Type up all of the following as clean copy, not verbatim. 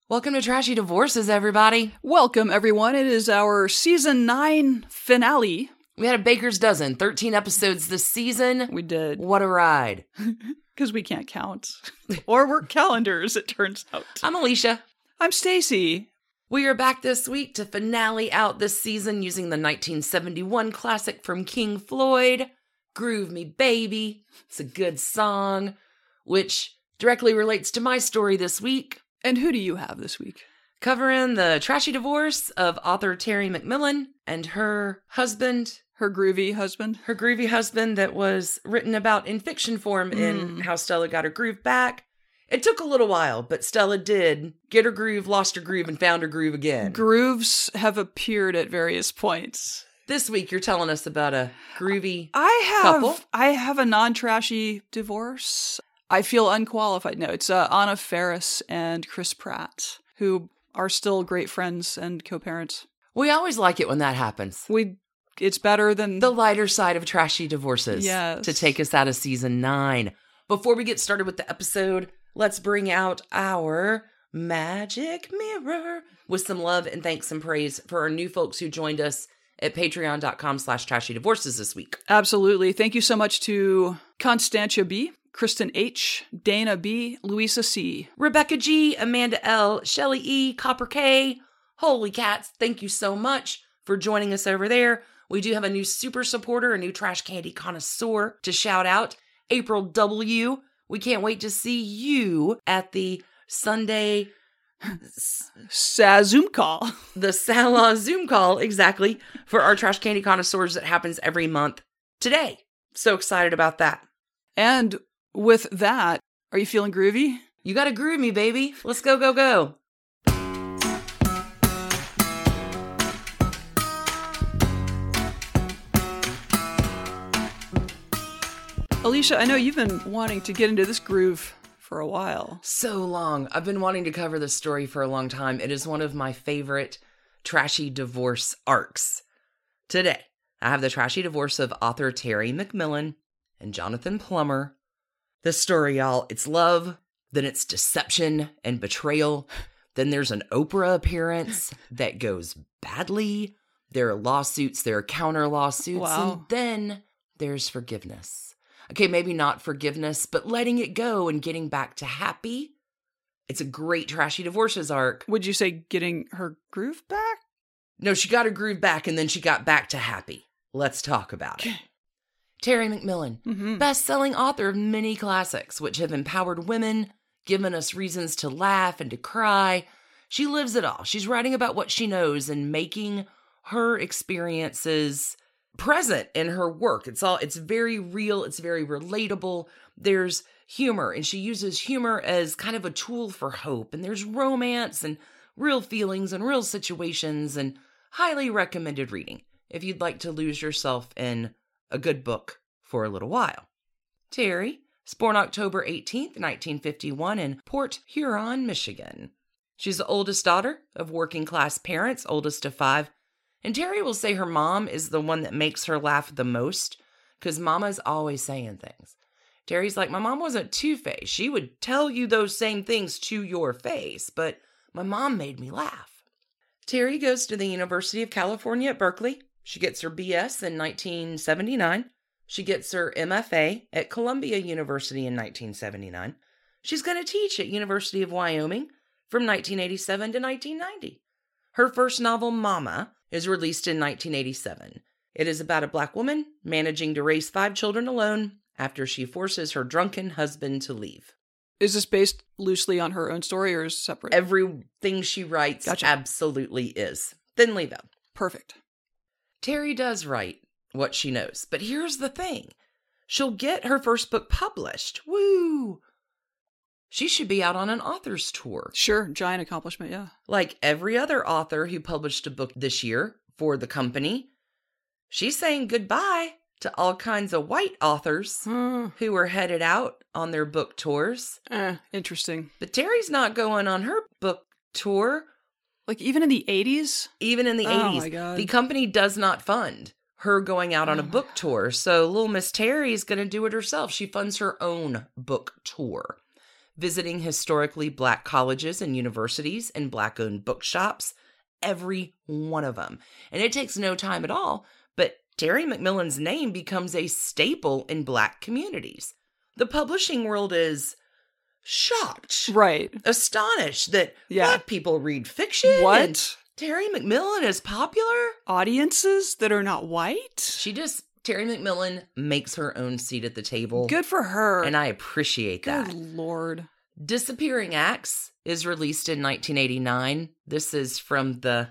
Welcome to Trashy Divorces, everybody. Welcome, everyone. It is our Season 9 finale. We had a baker's dozen, 13 episodes this season. We did. What a ride. Because we can't count. Or work calendars, it turns out. I'm Alicia. I'm Stacy. We are back this week to finale out this season using the 1971 classic from King Floyd, Groove Me Baby. It's a good song, which directly relates to my story this week. And who do you have this week? Covering the trashy divorce of author Terry McMillan and her husband. Her groovy husband? Her groovy husband that was written about in fiction form in How Stella Got Her Groove Back. It took a little while, but Stella did get her groove, lost her groove, and found her groove again. Grooves have appeared at various points. This week, you're telling us about a groovy couple. I have a non-trashy divorce. I feel unqualified. No, it's Anna Faris and Chris Pratt, who are still great friends and co-parents. We always like it when that happens. It's better than the lighter side of trashy divorces. Yes. To take us out of season 9. Before we get started with the episode, let's bring out our magic mirror with some love and thanks and praise for our new folks who joined us at patreon.com/trashydivorces this week. Absolutely. Thank you so much to Constantia B., Kristen H., Dana B., Louisa C., Rebecca G., Amanda L., Shelly E., Copper K. Holy cats, thank you so much for joining us over there. We do have a new super supporter, a new trash candy connoisseur to shout out, April W. We can't wait to see you at the Sunday Zoom call. The Salon Zoom call, exactly, for our trash candy connoisseurs that happens every month today. So excited about that. And with that, are you feeling groovy? You gotta groove me, baby. Let's go, go, go. Alicia, I know you've been wanting to get into this groove for a while. So long. I've been wanting to cover this story for a long time. It is one of my favorite trashy divorce arcs. Today, I have the trashy divorce of author Terry McMillan and Jonathan Plummer. This story, y'all, it's love, then it's deception and betrayal. Then there's an Oprah appearance that goes badly. There are lawsuits, there are counter lawsuits, Wow. and then there's forgiveness. Okay, maybe not forgiveness, but letting it go and getting back to happy. It's a great trashy divorces arc. Would you say getting her groove back? No, she got her groove back and then she got back to happy. Let's talk about it. Terry McMillan, best-selling author of many classics, which have empowered women, given us reasons to laugh and to cry. She lives it all. She's writing about what she knows and making her experiences present in her work. It's very real. It's very relatable. There's humor, and she uses humor as kind of a tool for hope. And there's romance and real feelings and real situations, and highly recommended reading if you'd like to lose yourself in a good book for a little while. Terry was born October 18th, 1951 in Port Huron, Michigan. She's the oldest daughter of working-class parents, oldest of 5. And Terry will say her mom is the one that makes her laugh the most, because Mama's always saying things. Terry's like, my mom wasn't two-faced. She would tell you those same things to your face, but my mom made me laugh. Terry goes to the University of California at Berkeley. She gets her BS in 1979. She gets her MFA at Columbia University in 1979. She's going to teach at University of Wyoming from 1987 to 1990. Her first novel, Mama, is released in 1987. It is about a Black woman managing to raise 5 children alone after she forces her drunken husband to leave. Is this based loosely on her own story or is it separate? Everything she writes absolutely is. Thinly veiled. Perfect. Terry does write what she knows, but here's the thing. She'll get her first book published. Woo! She should be out on an author's tour. Sure, giant accomplishment, yeah. Like every other author who published a book this year for the company, she's saying goodbye to all kinds of white authors who were headed out on their book tours. Interesting. But Terry's not going on her book tour. Like even in the 80s? Even in the 80s. Oh my God. The company does not fund her going out on a book tour. So little Miss Terry is going to do it herself. She funds her own book tour. visiting historically Black colleges and universities and Black-owned bookshops, every one of them. And it takes no time at all, but Terry McMillan's name becomes a staple in Black communities. The publishing world is shocked. Right. Astonished that Black people read fiction. What? Terry McMillan is popular? Audiences that are not white? Terry McMillan makes her own seat at the table. Good for her. And I appreciate that. Good Lord. Disappearing Acts is released in 1989. This is from the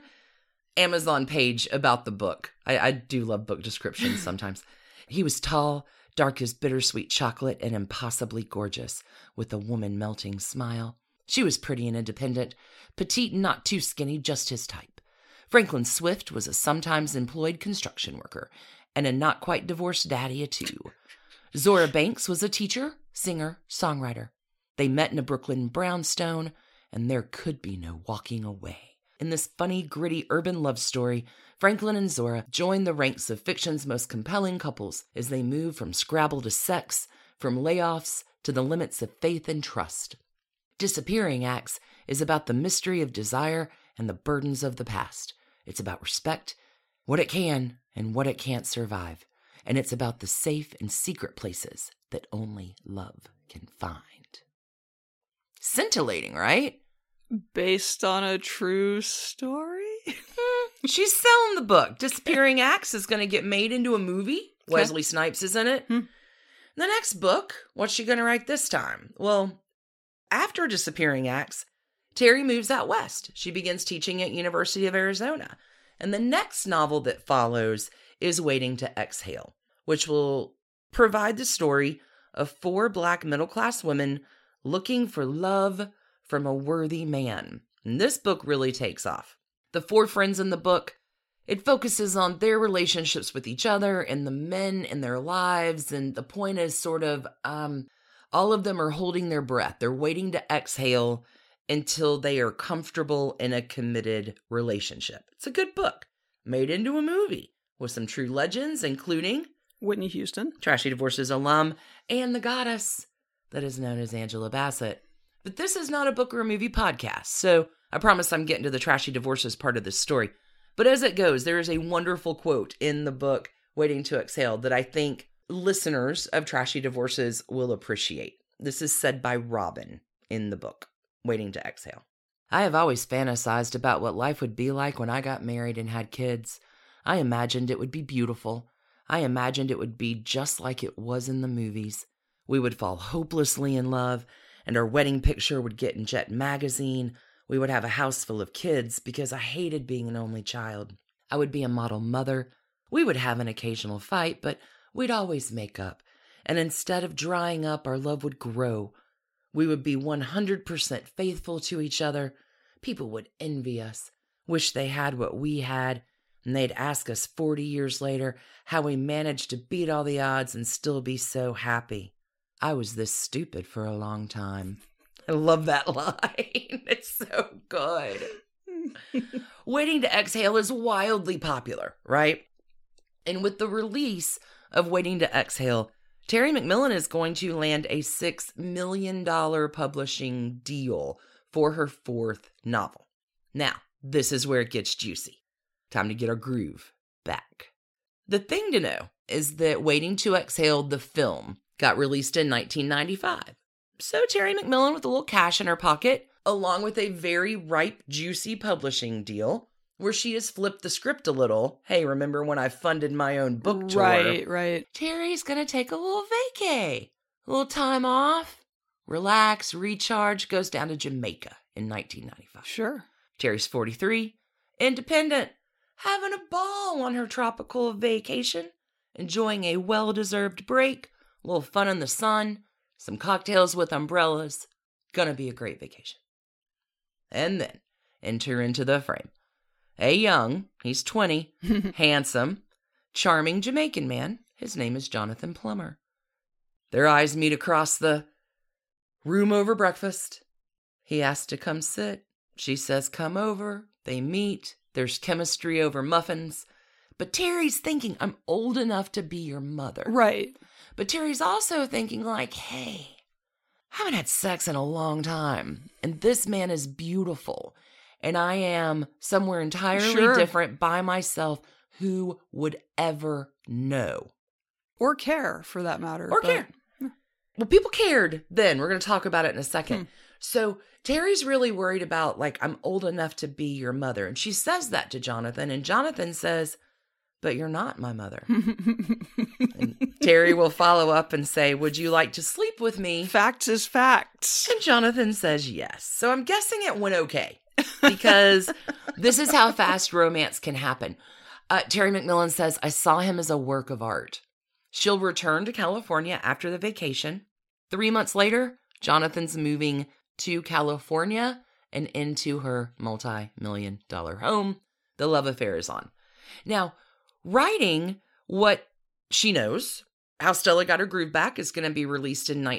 Amazon page about the book. I do love book descriptions sometimes. He was tall, dark as bittersweet chocolate, and impossibly gorgeous, with a woman-melting smile. She was pretty and independent, petite and not too skinny, just his type. Franklin Swift was a sometimes employed construction worker, and a not-quite-divorced daddy of two. Zora Banks was a teacher, singer, songwriter. They met in a Brooklyn brownstone, and there could be no walking away. In this funny, gritty urban love story, Franklin and Zora join the ranks of fiction's most compelling couples as they move from Scrabble to sex, from layoffs to the limits of faith and trust. Disappearing Acts is about the mystery of desire and the burdens of the past. It's about respect, what it can and what it can't survive. And it's about the safe and secret places that only love can find. Scintillating, right? Based on a true story? She's selling the book. Disappearing Acts is going to get made into a movie. Okay. Wesley Snipes is in it. The next book, what's she going to write this time? Well, after Disappearing Acts, Terry moves out west. She begins teaching at University of Arizona. And the next novel that follows is Waiting to Exhale, which will provide the story of 4 Black middle-class women looking for love from a worthy man. And this book really takes off. The 4 friends in the book, it focuses on their relationships with each other and the men in their lives. And the point is sort of, all of them are holding their breath. They're waiting to exhale until they are comfortable in a committed relationship. It's a good book, made into a movie with some true legends, including Whitney Houston, Trashy Divorces alum, and the goddess that is known as Angela Bassett. But this is not a book or a movie podcast, so I promise I'm getting to the Trashy Divorces part of this story. But as it goes, there is a wonderful quote in the book, Waiting to Exhale, that I think listeners of Trashy Divorces will appreciate. This is said by Robin in the book, Waiting to Exhale. I have always fantasized about what life would be like when I got married and had kids. I imagined it would be beautiful. I imagined it would be just like it was in the movies. We would fall hopelessly in love, and our wedding picture would get in Jet magazine. We would have a house full of kids because I hated being an only child. I would be a model mother. We would have an occasional fight, but we'd always make up. And instead of drying up, our love would grow. We would be 100% faithful to each other. People would envy us, wish they had what we had, and they'd ask us 40 years later how we managed to beat all the odds and still be so happy. I was this stupid for a long time. I love that line. It's so good. Waiting to Exhale is wildly popular, right? And with the release of Waiting to Exhale, Terry McMillan is going to land a $6 million publishing deal for her 4th novel. Now, this is where it gets juicy. Time to get our groove back. The thing to know is that Waiting to Exhale, the film, got released in 1995. So Terry McMillan, with a little cash in her pocket, along with a very ripe, juicy publishing deal, where she has flipped the script a little. Hey, remember when I funded my own book tour? Right. Terry's gonna take a little vacay. A little time off, relax, recharge, goes down to Jamaica in 1995. Sure. Terry's 43, independent, having a ball on her tropical vacation, enjoying a well-deserved break, a little fun in the sun, some cocktails with umbrellas. Gonna be a great vacation. And then, enter into the frame a young, he's 20, handsome, charming Jamaican man. His name is Jonathan Plummer. Their eyes meet across the room over breakfast. He asks to come sit. She says, come over. They meet. There's chemistry over muffins. But Terry's thinking, I'm old enough to be your mother. Right. But Terry's also thinking like, hey, I haven't had sex in a long time, and this man is beautiful, and I am somewhere entirely different by myself. Who would ever know? Or care, for that matter. Or care. Well, people cared then. We're going to talk about it in a second. So Terry's really worried about, like, I'm old enough to be your mother. And she says that to Jonathan. And Jonathan says, but you're not my mother. And Terry will follow up and say, would you like to sleep with me? Facts is facts. And Jonathan says yes. So I'm guessing it went okay. Because this is how fast romance can happen. Terry McMillan says, I saw him as a work of art. She'll return to California after the vacation. 3 months later, Jonathan's moving to California and into her multi-million-dollar home. The love affair is on. Now, writing what she knows, How Stella Got Her Groove Back, is going to be released in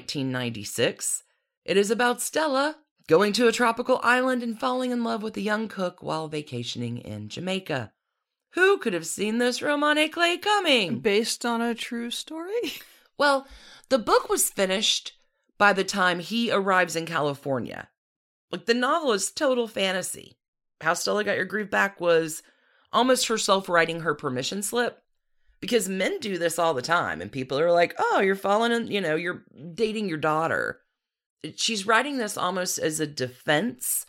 1996. It is about Stella going to a tropical island and falling in love with a young cook while vacationing in Jamaica. Who could have seen this roman éclat coming? Based on a true story? Well, the book was finished by the time he arrives in California. Like, the novel is total fantasy. How Stella Got Your Groove Back was almost herself writing her permission slip. Because men do this all the time. And people are like, oh, you're falling in, you're dating your daughter. She's writing this almost as a defense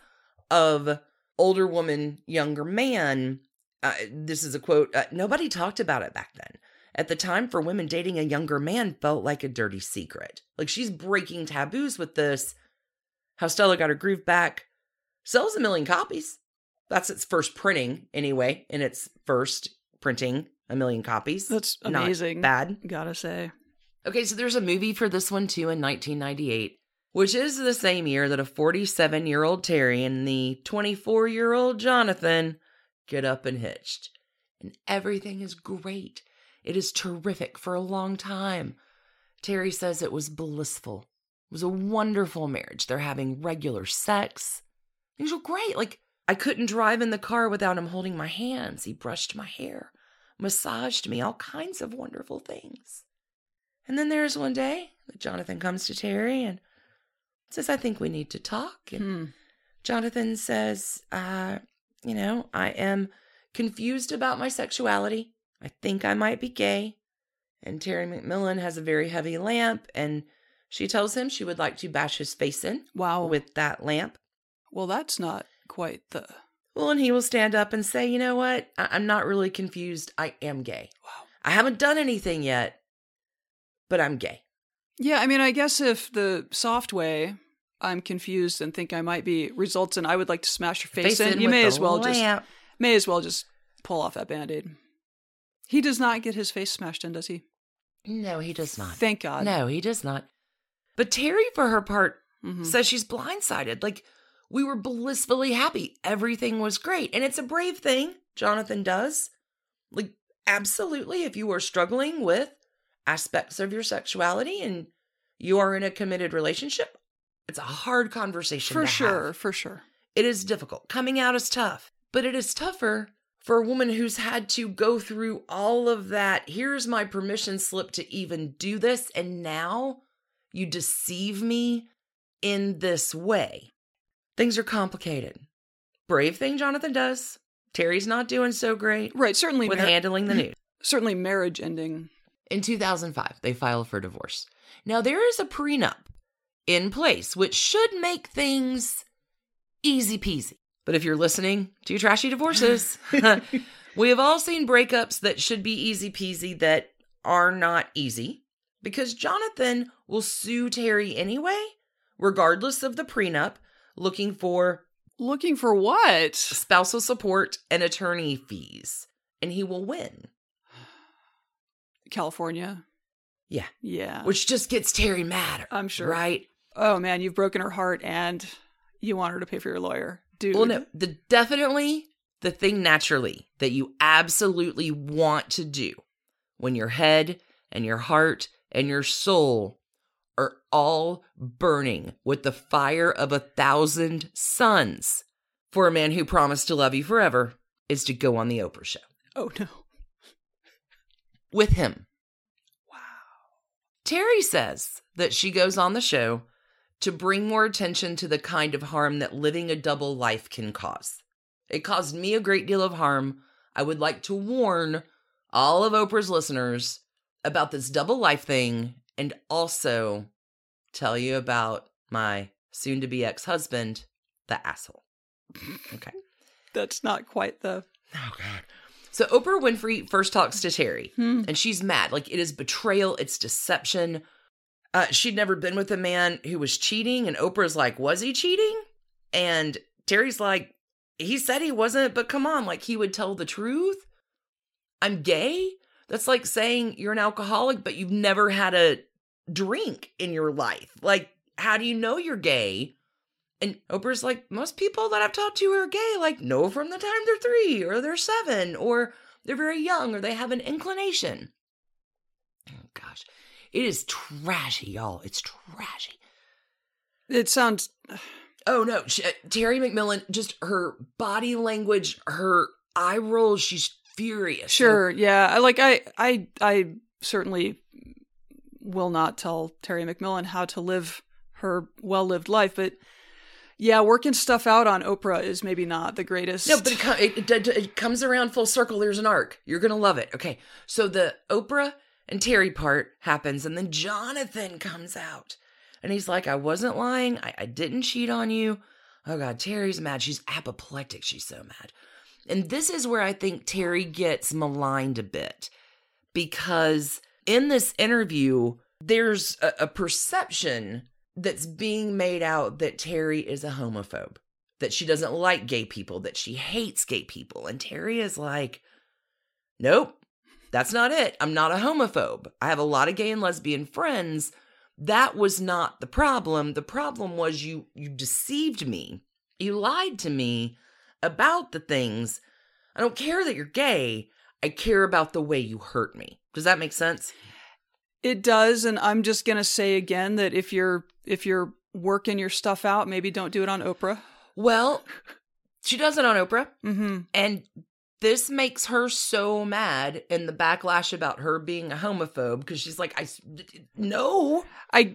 of older woman, younger man. This is a quote. Nobody talked about it back then. At the time, for women, dating a younger man felt like a dirty secret. Like, she's breaking taboos with this. How Stella Got Her Groove Back sells 1 million copies. That's its first printing, anyway. In its first printing, 1 million copies. That's amazing. Not bad. Gotta say. Okay, so there's a movie for this one, too, in 1998, which is the same year that a 47-year-old Terry and the 24-year-old Jonathan get up and hitched. And everything is great. It is terrific for a long time. Terry says it was blissful. It was a wonderful marriage. They're having regular sex. Things were great. Like, I couldn't drive in the car without him holding my hands. He brushed my hair, massaged me, all kinds of wonderful things. And then there's one day that Jonathan comes to Terry and says, I think we need to talk. And Jonathan says, I am confused about my sexuality. I think I might be gay. And Terry McMillan has a very heavy lamp, and she tells him she would like to bash his face in. Wow. With that lamp. Well, that's not quite the... Well, and he will stand up and say, you know what? I'm not really confused. I am gay. Wow. I haven't done anything yet, but I'm gay. Yeah, I mean, I guess if the soft way, I'm confused and think I might be, results in I would like to smash your face in, you may as well just pull off that Band-Aid. He does not get his face smashed in, does he? No, he does not. Thank God. No, he does not. But Terry, for her part, says she's blindsided. Like, we were blissfully happy. Everything was great. And it's a brave thing Jonathan does. Like, absolutely, if you are struggling with aspects of your sexuality and you are in a committed relationship, it's a hard conversation to have. For sure. It is difficult. Coming out is tough. But it is tougher for a woman who's had to go through all of that. Here's my permission slip to even do this. And now you deceive me in this way. Things are complicated. Brave thing Jonathan does. Terry's not doing so great. Right, certainly. With handling the news. Certainly marriage ending. In 2005, they file for divorce. Now, there is a prenup in place, which should make things easy peasy. But if you're listening to Trashy Divorces, we have all seen breakups that should be easy peasy that are not easy. Because Jonathan will sue Terry anyway, regardless of the prenup, looking for... Looking for what? Spousal support and attorney fees. And he will win. California? Yeah. Yeah. Which just gets Terry mad. I'm sure. Right? Oh, man, you've broken her heart and you want her to pay for your lawyer. Dude. Well, no, definitely the thing naturally that you absolutely want to do when your head and your heart and your soul are all burning with the fire of 1,000 suns for a man who promised to love you forever is to go on the Oprah show. Oh, no. With him. Wow. Terry says that she goes on the show to bring more attention to the kind of harm that living a double life can cause. It caused me a great deal of harm. I would like to warn all of Oprah's listeners about this double life thing, and also tell you about my soon-to-be ex-husband, the asshole. Okay. That's not quite the... Oh, God. So Oprah Winfrey first talks to Terry, and she's mad. Like, it is betrayal. It's deception. She'd never been with a man who was cheating, and Oprah's like, was he cheating? And Terry's like, he said he wasn't, but come on, like, he would tell the truth? I'm gay? That's like saying you're an alcoholic, but you've never had a drink in your life. Like, how do you know you're gay? And Oprah's like, most people that I've talked to who are gay, like, know from the time they're 3 or they're 7 or they're very young or they have an inclination. Oh, gosh. It is trashy, y'all. It's trashy. It sounds... Oh, no. Terry McMillan, just her body language, her eye rolls, she's furious. Sure, yeah. I certainly will not tell Terry McMillan how to live her well-lived life, but yeah, working stuff out on Oprah is maybe not the greatest. No, but it comes around full circle. There's an arc. You're going to love it. Okay, so the Oprah and Terry part happens, and then Jonathan comes out. And he's like, I wasn't lying. I didn't cheat on you. Oh, God, Terry's mad. She's apoplectic. She's so mad. And this is where I think Terry gets maligned a bit. Because in this interview, there's a perception that's being made out that Terry is a homophobe. That she doesn't like gay people. That she hates gay people. And Terry is like, nope, that's not it. I'm not a homophobe. I have a lot of gay and lesbian friends. That was not the problem. The problem was you deceived me. You lied to me about the things. I don't care that you're gay. I care about the way you hurt me. Does that make sense? It does, and I'm just going to say again that if you're working your stuff out, maybe don't do it on Oprah. Well, she does it on Oprah. Mm-hmm. And this makes her so mad in the backlash about her being a homophobe because she's like, no.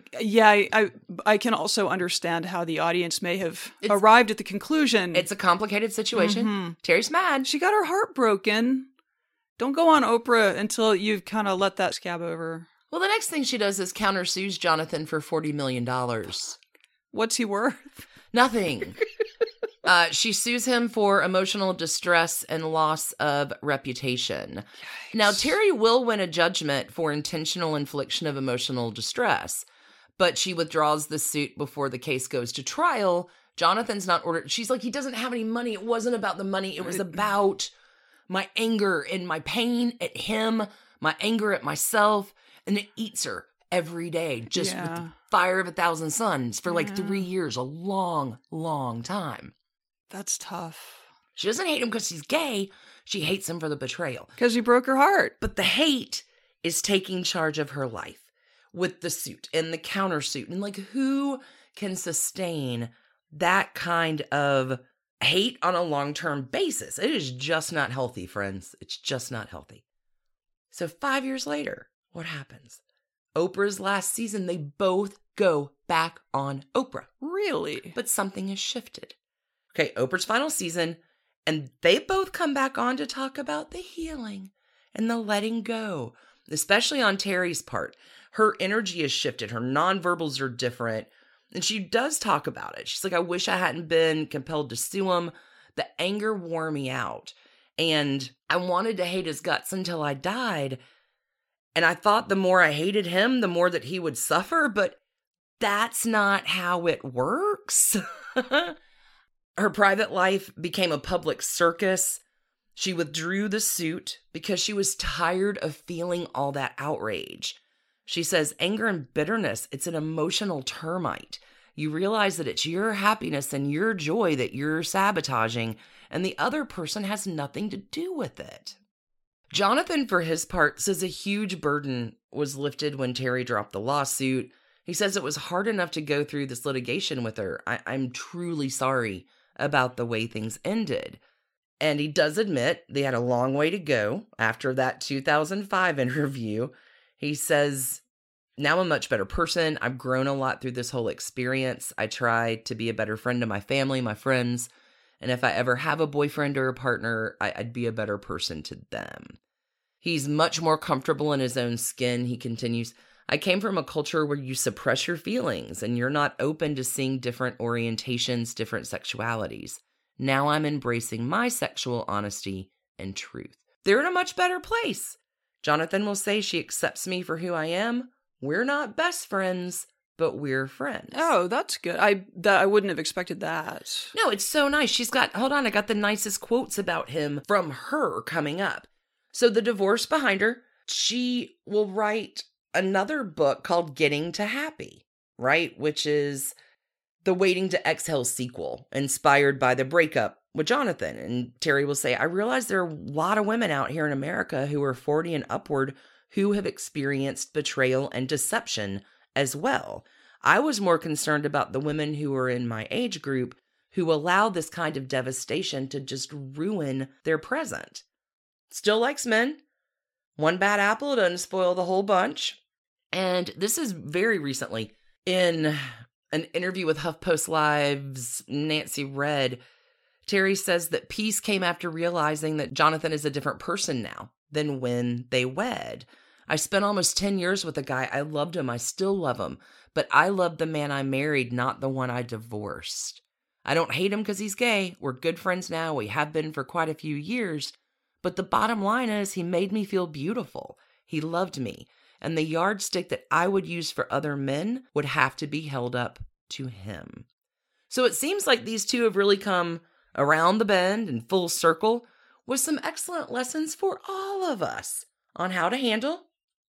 I can also understand how the audience may have arrived at the conclusion. It's a complicated situation. Mm-hmm. Terry's mad. She got her heart broken. Don't go on Oprah until you've kind of let that scab over. Well, the next thing she does is countersues Jonathan for $40 million. What's he worth? Nothing. She sues him for emotional distress and loss of reputation. Yikes. Now, Terry will win a judgment for intentional infliction of emotional distress, but she withdraws the suit before the case goes to trial. Jonathan's not ordered. She's like, he doesn't have any money. It wasn't about the money. It was about my anger and my pain at him, my anger at myself, and it eats her every day just with the fire of 1,000 suns for like 3 years, a long, long time. That's tough. She doesn't hate him because he's gay. She hates him for the betrayal. Because he broke her heart. But the hate is taking charge of her life with the suit and the countersuit. And like, who can sustain that kind of hate on a long-term basis? It is just not healthy, friends. It's just not healthy. So 5 years later, what happens? Oprah's last season, they both go back on Oprah. Really? But something has shifted. Okay, Oprah's final season, and they both come back on to talk about the healing and the letting go, especially on Terry's part. Her energy has shifted. Her nonverbals are different, and she does talk about it. She's like, I wish I hadn't been compelled to sue him. The anger wore me out, and I wanted to hate his guts until I died, and I thought the more I hated him, the more that he would suffer, but that's not how it works. Her private life became a public circus. She withdrew the suit because she was tired of feeling all that outrage. She says, anger and bitterness, it's an emotional termite. You realize that it's your happiness and your joy that you're sabotaging, and the other person has nothing to do with it. Jonathan, for his part, says a huge burden was lifted when Terry dropped the lawsuit. He says it was hard enough to go through this litigation with her. I'm truly sorry about the way things ended. And he does admit they had a long way to go after that 2005 interview. He says Now I'm a much better person. I've grown a lot through this whole experience. I try to be a better friend to my family, my friends. And if I ever have a boyfriend or a partner, I'd be a better person to them. He's much more comfortable in his own skin. He continues, I came from a culture where you suppress your feelings and you're not open to seeing different orientations, different sexualities. Now I'm embracing my sexual honesty and truth. They're in a much better place. Jonathan will say she accepts me for who I am. We're not best friends, but we're friends. Oh, that's good. I wouldn't have expected that. No, it's so nice. Hold on, I got the nicest quotes about him from her coming up. So the divorce behind her, she will write another book called Getting to Happy, right? Which is the Waiting to Exhale sequel, inspired by the breakup with Jonathan. And Terry will say, I realize there are a lot of women out here in America who are 40 and upward who have experienced betrayal and deception as well. I was more concerned about the women who are in my age group who allow this kind of devastation to just ruin their present. Still likes men. One bad apple doesn't spoil the whole bunch. And this is very recently in an interview with HuffPost Live's Nancy Red. Terry says that peace came after realizing that Jonathan is a different person now than when they wed. I spent almost 10 years with a guy. I loved him. I still love him. But I love the man I married, not the one I divorced. I don't hate him because he's gay. We're good friends now. We have been for quite a few years. But the bottom line is he made me feel beautiful. He loved me. And the yardstick that I would use for other men would have to be held up to him. So it seems like these two have really come around the bend and full circle with some excellent lessons for all of us on how to handle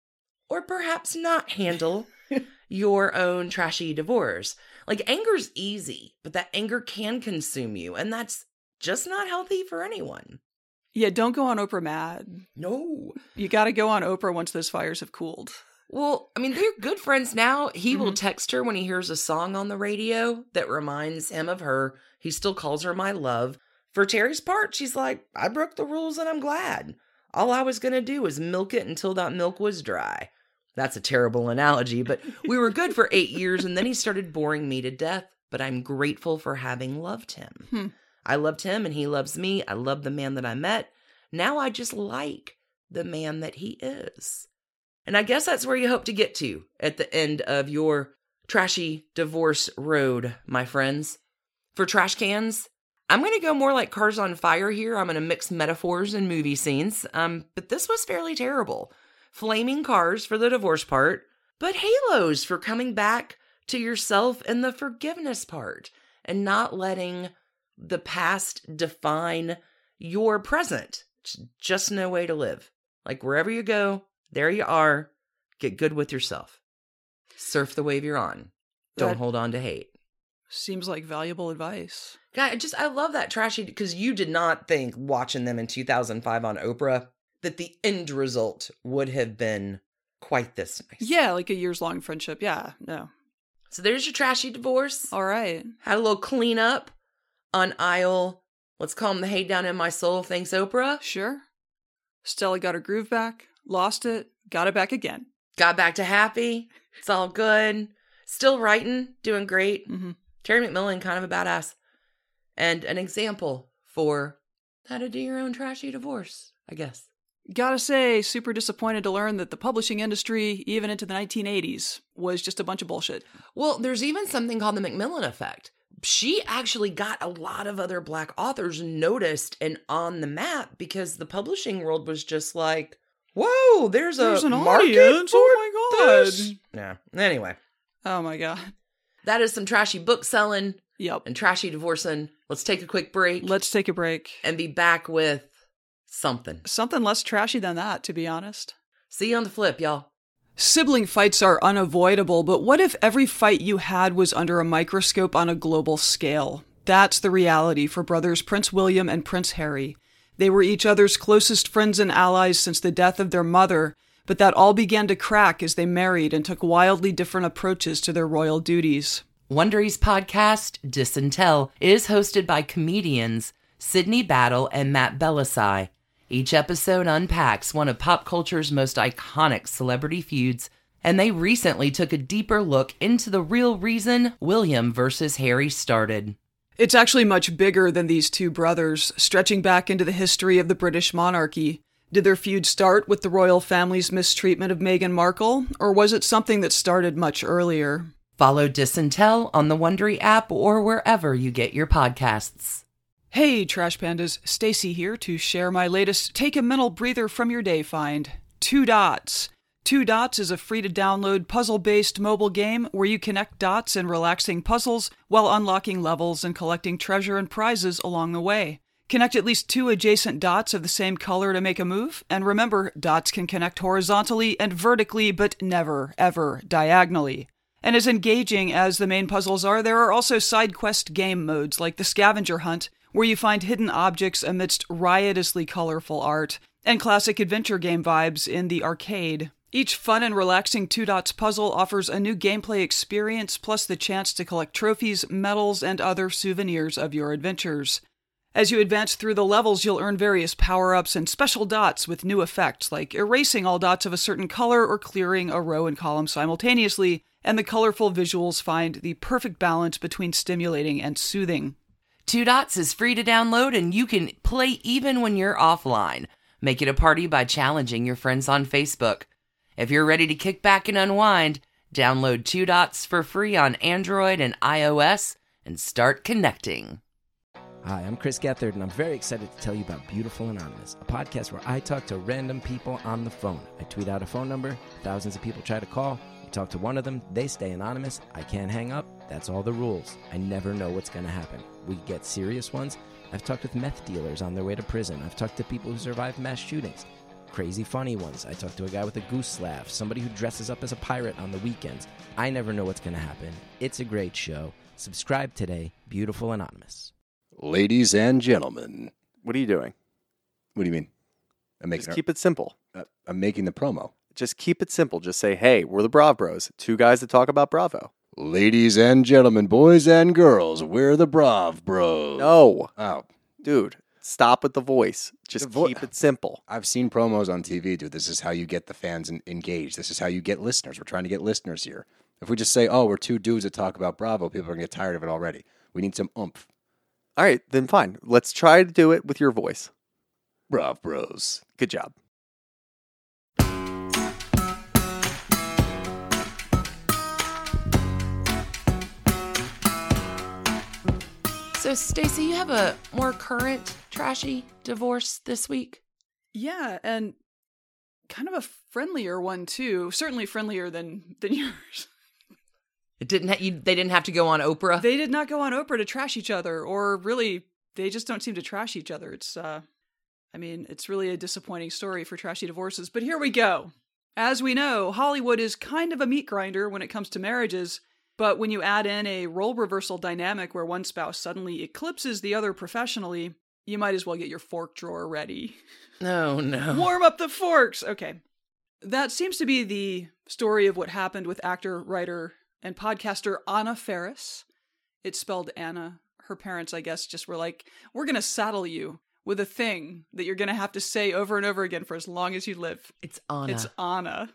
or perhaps not handle your own trashy divorce. Like, anger's easy, but that anger can consume you, and that's just not healthy for anyone. Yeah, don't go on Oprah mad. No. You got to go on Oprah once those fires have cooled. Well, I mean, they're good friends now. He will text her when he hears a song on the radio that reminds him of her. He still calls her my love. For Terry's part, she's like, I broke the rules and I'm glad. All I was going to do was milk it until that milk was dry. That's a terrible analogy, but we were good for 8 years and then he started boring me to death, but I'm grateful for having loved him. I loved him and he loves me. I love the man that I met. Now I just like the man that he is. And I guess that's where you hope to get to at the end of your trashy divorce road, my friends. For trash cans, I'm going to go more like Cars on Fire here. I'm going to mix metaphors and movie scenes. But this was fairly terrible. Flaming cars for the divorce part, but halos for coming back to yourself in the forgiveness part and not letting the past define your present. It's just no way to live. Like, wherever you go, there you are. Get good with yourself. Surf the wave you're on. Don't hold on to hate. Seems like valuable advice. God, I love that trashy, because you did not think watching them in 2005 on Oprah that the end result would have been quite this nice. Yeah, like a years-long friendship. Yeah, no. So there's your trashy divorce. All right. Had a little cleanup on aisle, let's call them the hate down in my soul, thanks Oprah. Sure. Stella got her groove back, lost it, got it back again. Got back to happy. It's all good. Still writing, doing great. Mm-hmm. Terry McMillan, kind of a badass. And an example for how to do your own trashy divorce, I guess. Gotta say, super disappointed to learn that the publishing industry, even into the 1980s, was just a bunch of bullshit. Well, there's even something called the Macmillan effect. She actually got a lot of other Black authors noticed and on the map because the publishing world was just like, whoa, there's an audience. Oh my god. This. Yeah. Anyway. Oh my god. That is some trashy book selling. Yep. And trashy divorcing. Let's take a quick break. Let's take a break. And be back with something. Something less trashy than that, to be honest. See you on the flip, y'all. Sibling fights are unavoidable, but what if every fight you had was under a microscope on a global scale? That's the reality for brothers Prince William and Prince Harry. They were each other's closest friends and allies since the death of their mother, but that all began to crack as they married and took wildly different approaches to their royal duties. Wondery's podcast, Dis and Tell, is hosted by comedians Sydney Battle and Matt Belisai. Each episode unpacks one of pop culture's most iconic celebrity feuds and they recently took a deeper look into the real reason William versus Harry started. It's actually much bigger than these two brothers, stretching back into the history of the British monarchy. Did their feud start with the royal family's mistreatment of Meghan Markle, or was it something that started much earlier? Follow Disintel on the Wondery app or wherever you get your podcasts. Hey, Trash Pandas, Stacy here to share my latest Take a Mental Breather from Your Day find, 2 Dots. 2 Dots is a free-to-download puzzle-based mobile game where you connect dots in relaxing puzzles while unlocking levels and collecting treasure and prizes along the way. Connect at least 2 adjacent dots of the same color to make a move, and remember, dots can connect horizontally and vertically, but never, ever diagonally. And as engaging as the main puzzles are, there are also side quest game modes like the Scavenger Hunt, where you find hidden objects amidst riotously colorful art, and classic adventure game vibes in the arcade. Each fun and relaxing 2 Dots puzzle offers a new gameplay experience, plus the chance to collect trophies, medals, and other souvenirs of your adventures. As you advance through the levels, you'll earn various power-ups and special dots with new effects, like erasing all dots of a certain color or clearing a row and column simultaneously, and the colorful visuals find the perfect balance between stimulating and soothing. 2 Dots is free to download, and you can play even when you're offline. Make it a party by challenging your friends on Facebook. If you're ready to kick back and unwind, download 2 Dots for free on Android and iOS and start connecting. Hi, I'm Chris Gethard, and I'm very excited to tell you about Beautiful Anonymous, a podcast where I talk to random people on the phone. I tweet out a phone number, thousands of people try to call. You talk to one of them, they stay anonymous, I can't hang up, that's all the rules. I never know what's going to happen. We get serious ones. I've talked with meth dealers on their way to prison. I've talked to people who survived mass shootings. Crazy funny ones. I talked to a guy with a goose laugh, somebody who dresses up as a pirate on the weekends. I never know what's going to happen. It's a great show. Subscribe today, Beautiful Anonymous. Ladies and gentlemen. What are you doing? What do you mean? Just keep it simple. I'm making the promo. Just keep it simple. Just say, hey, we're the Brav Bros. 2 guys that talk about Bravo. Ladies and gentlemen, boys and girls, we're the Brav Bros. No. Oh. Dude, stop with the voice. Just keep it simple. I've seen promos on TV, dude. This is how you get the fans engaged. This is how you get listeners. We're trying to get listeners here. If we just say, oh, we're 2 dudes that talk about Bravo, people are going to get tired of it already. We need some oomph. All right, then fine. Let's try to do it with your voice. Brav Bros. Good job. So, Stacey, you have a more current trashy divorce this week? Yeah, and kind of a friendlier one, too. Certainly friendlier than yours. They didn't have to go on Oprah? They did not go on Oprah to trash each other, or really, they just don't seem to trash each other. It's really a disappointing story for trashy divorces, but here we go. As we know, Hollywood is kind of a meat grinder when it comes to marriages, but when you add in a role reversal dynamic where one spouse suddenly eclipses the other professionally, you might as well get your fork drawer ready. Oh, no. Warm up the forks! Okay. That seems to be the story of what happened with actor, writer, and podcaster Anna Faris. It's spelled Anna. Her parents, I guess, just were like, we're going to saddle you with a thing that you're going to have to say over and over again for as long as you live. It's Anna. It's Anna.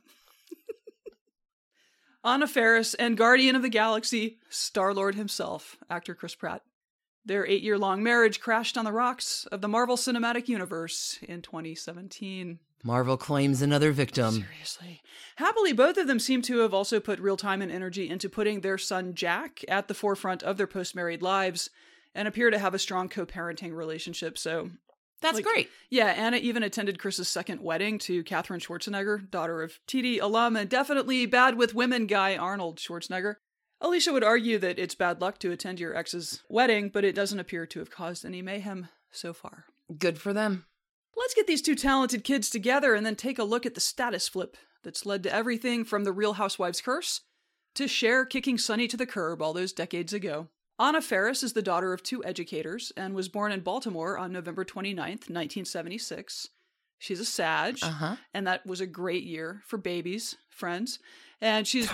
Anna Faris and Guardian of the Galaxy, Star-Lord himself, actor Chris Pratt. Their 8-year-long marriage crashed on the rocks of the Marvel Cinematic Universe in 2017. Marvel claims another victim. Seriously. Happily, both of them seem to have also put real time and energy into putting their son Jack at the forefront of their post-married lives and appear to have a strong co-parenting relationship, so... That's great. Yeah, Anna even attended Chris's second wedding to Katherine Schwarzenegger, daughter of TD alum and definitely bad with women guy Arnold Schwarzenegger. Alicia would argue that it's bad luck to attend your ex's wedding, but it doesn't appear to have caused any mayhem so far. Good for them. Let's get these 2 talented kids together and then take a look at the status flip that's led to everything from the Real Housewives curse to Cher kicking Sonny to the curb all those decades ago. Anna Faris is the daughter of 2 educators and was born in Baltimore on November 29th, 1976. She's a Sag, and that was a great year for babies, friends. And she's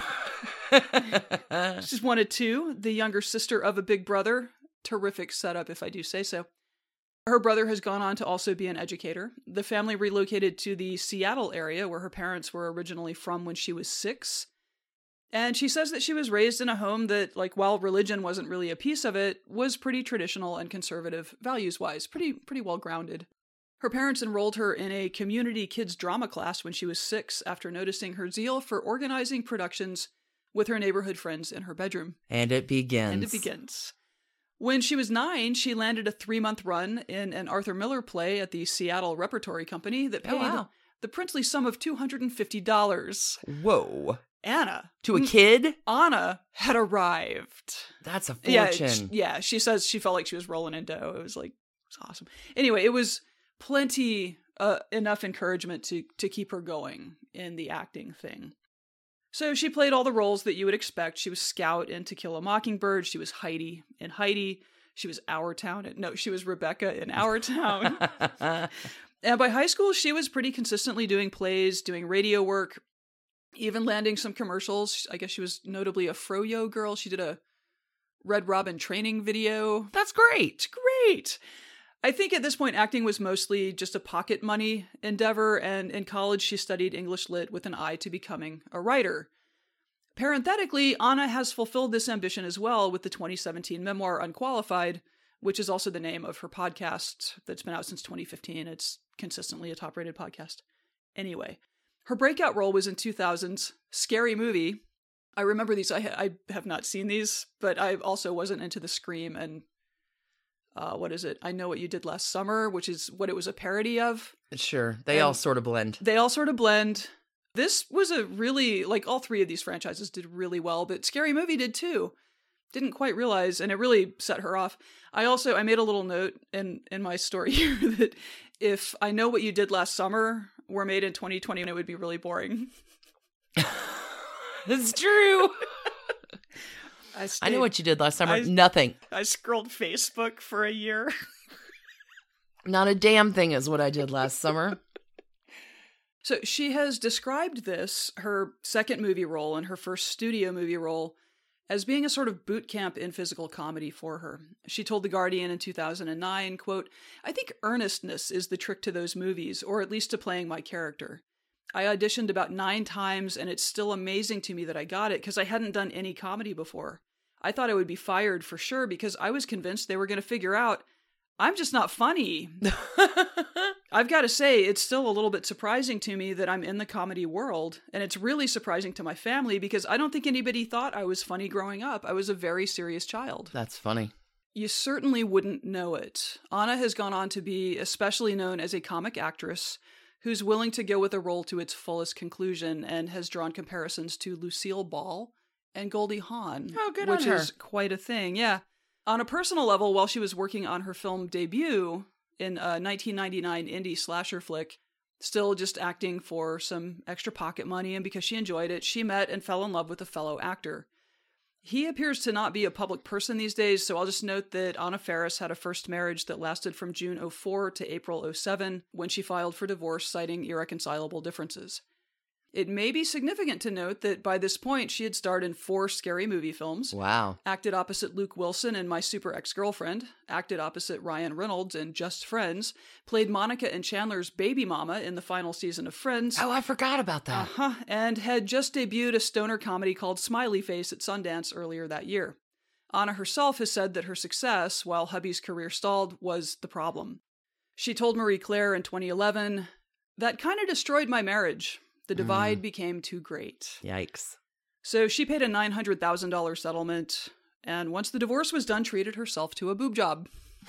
one of 2, the younger sister of a big brother. Terrific setup, if I do say so. Her brother has gone on to also be an educator. The family relocated to the Seattle area where her parents were originally from when she was 6. And she says that she was raised in a home that, like, while religion wasn't really a piece of it, was pretty traditional and conservative values-wise, pretty well-grounded. Her parents enrolled her in a community kids drama class when she was 6 after noticing her zeal for organizing productions with her neighborhood friends in her bedroom. And it begins. When she was 9, she landed a 3-month run in an Arthur Miller play at the Seattle Repertory Company that paid the princely sum of $250. Whoa. Anna. To a kid? Anna had arrived. That's a fortune. Yeah, she says she felt like she was rolling in dough. It was awesome. Anyway, it was plenty enough encouragement to keep her going in the acting thing. So she played all the roles that you would expect. She was Scout in To Kill a Mockingbird. She was Heidi in Heidi. She was she was Rebecca in Our Town. And by high school, she was pretty consistently doing plays, doing radio work, even landing some commercials. I guess she was notably a Froyo girl. She did a Red Robin training video. That's great. It's great. I think at this point, acting was mostly just a pocket money endeavor, and in college she studied English Lit with an eye to becoming a writer. Parenthetically, Anna has fulfilled this ambition as well with the 2017 memoir Unqualified, which is also the name of her podcast that's been out since 2015. It's consistently a top-rated podcast. Anyway, her breakout role was in 2000's Scary Movie. I remember these. I have not seen these, but I also wasn't into the Scream and what is it? I Know What You Did Last Summer, which is what it was a parody of. Sure. They all sort of blend. This was a really, all 3 of these franchises did really well, but Scary Movie did too. Didn't quite realize, and it really set her off. I made a little note in my story here that if I Know What You Did Last Summer were made in 2020, it would be really boring. It's true. I Know What You Did Last Summer. Nothing. I scrolled Facebook for a year. Not a damn thing is what I did last summer. So she has described this, her second movie role and her first studio movie role, as being a sort of boot camp in physical comedy for her. She told The Guardian in 2009, quote, "I think earnestness is the trick to those movies, or at least to playing my character. I auditioned about 9 times, and it's still amazing to me that I got it because I hadn't done any comedy before. I thought I would be fired for sure because I was convinced they were going to figure out I'm just not funny. I've got to say, it's still a little bit surprising to me that I'm in the comedy world, and it's really surprising to my family because I don't think anybody thought I was funny growing up. I was a very serious child." That's funny. You certainly wouldn't know it. Anna has gone on to be especially known as a comic actress who's willing to go with a role to its fullest conclusion and has drawn comparisons to Lucille Ball and Goldie Hawn. Oh, good on her. Which is quite a thing, yeah. On a personal level, while she was working on her film debut in a 1999 indie slasher flick, still just acting for some extra pocket money and because she enjoyed it, she met and fell in love with a fellow actor. He appears to not be a public person these days, so I'll just note that Anna Faris had a first marriage that lasted from June 2004 to April 2007, when she filed for divorce citing irreconcilable differences. It may be significant to note that by this point she had starred in 4 Scary Movie films. Wow. Acted opposite Luke Wilson in My Super Ex-Girlfriend, acted opposite Ryan Reynolds in Just Friends, played Monica and Chandler's baby mama in the final season of Friends. Oh, I forgot about that. And had just debuted a stoner comedy called Smiley Face at Sundance earlier that year. Anna herself has said that her success, while hubby's career stalled, was the problem. She told Marie Claire in 2011, "That kind of destroyed my marriage. The divide became too great." Yikes. So she paid a $900,000 settlement, and once the divorce was done, treated herself to a boob job.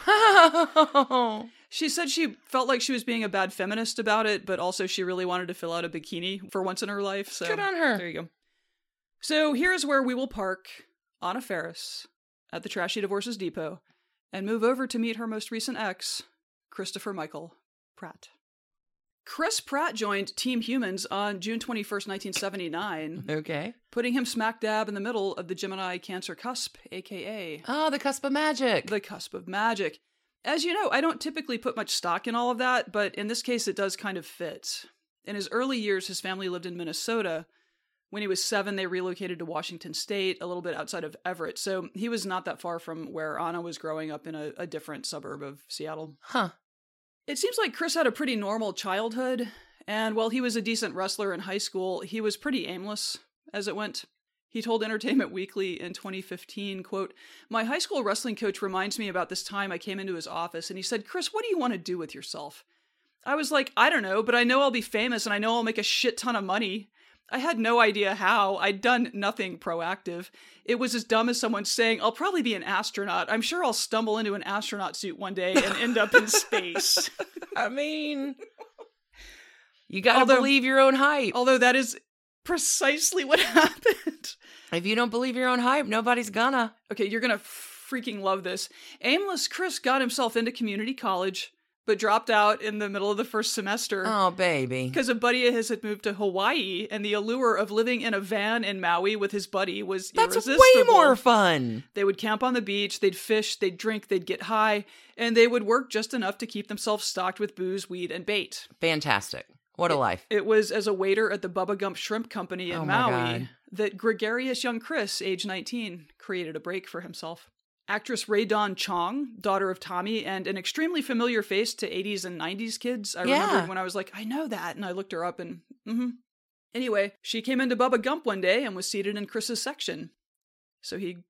She said she felt like she was being a bad feminist about it, but also she really wanted to fill out a bikini for once in her life. So good on her. There you go. So here's where we will park Anna Faris at the Trashy Divorces Depot and move over to meet her most recent ex, Christopher Michael Pratt. Chris Pratt joined Team Humans on June 21st, 1979. Okay. Putting him smack dab in the middle of the Gemini Cancer cusp, a.k.a. Oh, the cusp of magic. The cusp of magic. As you know, I don't typically put much stock in all of that, but in this case it does kind of fit. In his early years, his family lived in Minnesota, When he was 7, they relocated to Washington State, a little bit outside of Everett. So he was not that far from where Anna was growing up in a different suburb of Seattle. Huh. It seems like Chris had a pretty normal childhood. And while he was a decent wrestler in high school, he was pretty aimless as it went. He told Entertainment Weekly in 2015, quote, "My high school wrestling coach reminds me about this time I came into his office and he said, 'Chris, what do you want to do with yourself?' I was like, 'I don't know, but I know I'll be famous and I know I'll make a shit ton of money.' I had no idea how. I'd done nothing proactive. It was as dumb as someone saying, 'I'll probably be an astronaut. I'm sure I'll stumble into an astronaut suit one day and end up in space.'" I mean, you gotta believe your own hype. Although that is precisely what happened. If you don't believe your own hype, nobody's gonna. Okay, you're gonna freaking love this. Aimless Chris got himself into community college, but dropped out in the middle of the first semester. Oh, baby. Because a buddy of his had moved to Hawaii, and the allure of living in a van in Maui with his buddy was irresistible. That's way more fun. They would camp on the beach, they'd fish, they'd drink, they'd get high, and they would work just enough to keep themselves stocked with booze, weed, and bait. Fantastic. What a life. It was as a waiter at the Bubba Gump Shrimp Company in Maui God. that gregarious young Chris, age 19, created a break for himself. Actress Rae Dawn Chong, daughter of Tommy, and an extremely familiar face to 80s and 90s kids. I remembered when I was like, I know that, and I looked her up and, Anyway, she came into Bubba Gump one day and was seated in Chris's section. So he,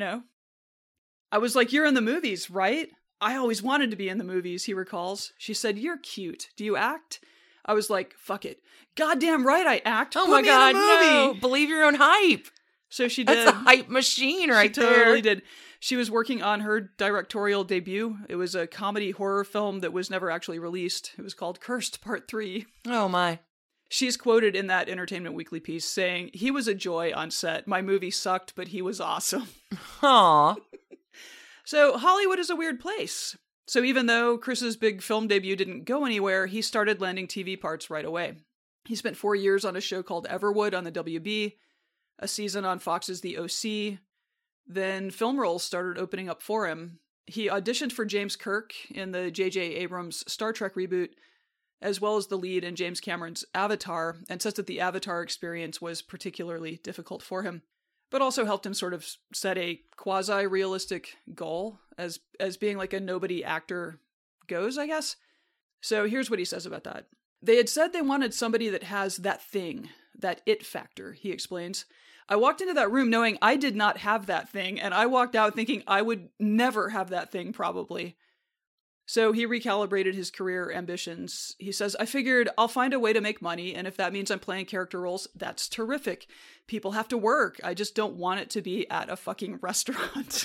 I was like, "You're in the movies, right?" "I always wanted to be in the movies," he recalls. She said, "You're cute. Do you act?" I was like, "Fuck it. Goddamn right I act. Oh Put my me God, in a movie." no. Believe your own hype. So she did. That's a hype machine right there. She totally did. She was working on her directorial debut. It was a comedy horror film that was never actually released. It was called Cursed Part 3. Oh my. She's quoted in that Entertainment Weekly piece saying, "He was a joy on set. My movie sucked, but he was awesome." Aw. So Hollywood is a weird place. So even though Chris's big film debut didn't go anywhere, he started landing TV parts right away. He spent 4 years on a show called Everwood on the WB, a season on Fox's The OC. Then film roles started opening up for him. He auditioned for James Kirk in the J.J. Abrams Star Trek reboot, as well as the lead in James Cameron's Avatar, and says that the Avatar experience was particularly difficult for him, but also helped him sort of set a quasi-realistic goal as being like a nobody actor goes, I guess. So here's what he says about that. They had said they wanted somebody that has that thing, that it factor, he explains. I walked into that room knowing I did not have that thing, and I walked out thinking I would never have that thing, probably. So he recalibrated his career ambitions. He says, I figured I'll find a way to make money, and if that means I'm playing character roles, that's terrific. People have to work. I just don't want it to be at a fucking restaurant.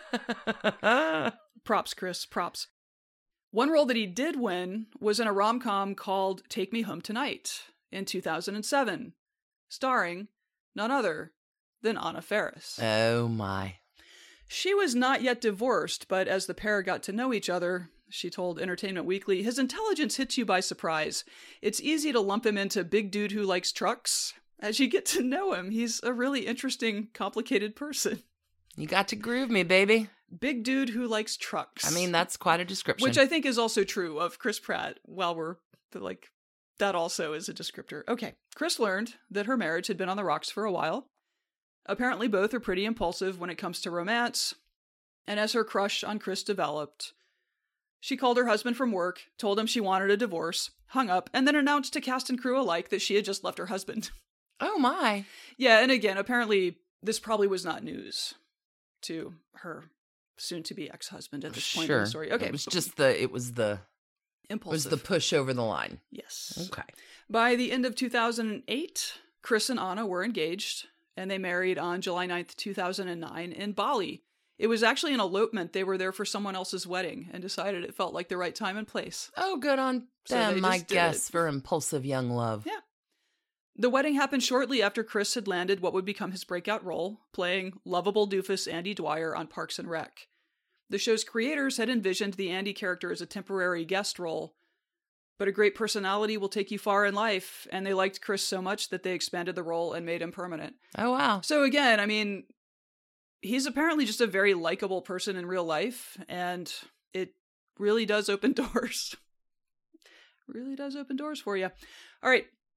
Props, Chris, props. One role that he did win was in a rom-com called Take Me Home Tonight in 2007, starring none other than Anna Faris. Oh my. She was not yet divorced, but as the pair got to know each other, she told Entertainment Weekly, his intelligence hits you by surprise. It's easy to lump him into big dude who likes trucks. As you get to know him, he's a really interesting, complicated person. You got to groove me, baby. Big dude who likes trucks. I mean, that's quite a description. Which I think is also true of Chris Pratt, while we're, like, that also is a descriptor. Okay, Chris learned that her marriage had been on the rocks for a while. Apparently both are pretty impulsive when it comes to romance. And as her crush on Chris developed, she called her husband from work, told him she wanted a divorce, hung up, and then announced to cast and crew alike that she had just left her husband. Oh my. Yeah, and again, apparently this probably was not news to her soon-to-be ex-husband at this point in the story. Okay, it was the impulsive. It was the push over the line. Yes. Okay. By the end of 2008, Chris and Anna were engaged, and they married on July 9th, 2009 in Bali. It was actually an elopement. They were there for someone else's wedding and decided it felt like the right time and place. Oh, good on them, I guess, for impulsive young love. Yeah. The wedding happened shortly after Chris had landed what would become his breakout role, playing lovable doofus Andy Dwyer on Parks and Rec. The show's creators had envisioned the Andy character as a temporary guest role, but a great personality will take you far in life, and they liked Chris so much that they expanded the role and made him permanent. Oh, wow. So again, I mean, he's apparently just a very likable person in real life, and it really does open doors. Really does open doors for you. All right.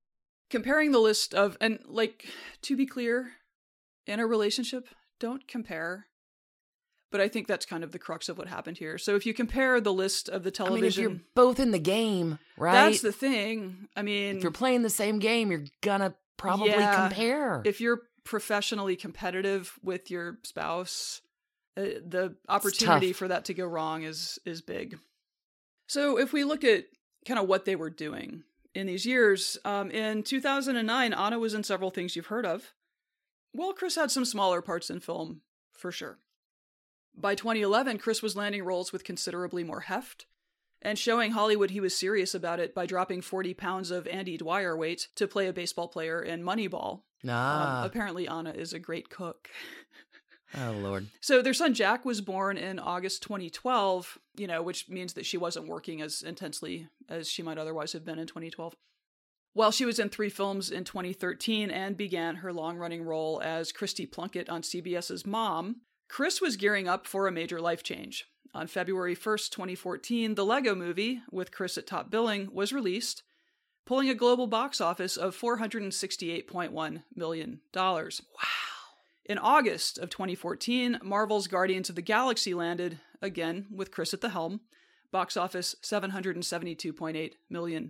comparing the list of, and like, to be clear, in a relationship, don't compare. But I think that's kind of the crux of what happened here. So if you compare the list of the television... I mean, if you're both in the game, right? That's the thing. I mean... If you're playing the same game, you're gonna probably compare. If you're professionally competitive with your spouse, the opportunity for that to go wrong is big. So if we look at kind of what they were doing in these years, in 2009, Anna was in several things you've heard of. Well, Chris had some smaller parts in film, for sure. By 2011, Chris was landing roles with considerably more heft and showing Hollywood he was serious about it by dropping 40 pounds of Andy Dwyer weight to play a baseball player in Moneyball. Apparently, Anna is a great cook. Oh, Lord. So their son Jack was born in August 2012, which means that she wasn't working as intensely as she might otherwise have been in 2012. While she was in 3 films in 2013 and began her long-running role as Christy Plunkett on CBS's Mom, Chris was gearing up for a major life change. On February 1st, 2014, The Lego Movie, with Chris at top billing, was released, pulling a global box office of $468.1 million. Wow. In August of 2014, Marvel's Guardians of the Galaxy landed, again with Chris at the helm, box office $772.8 million.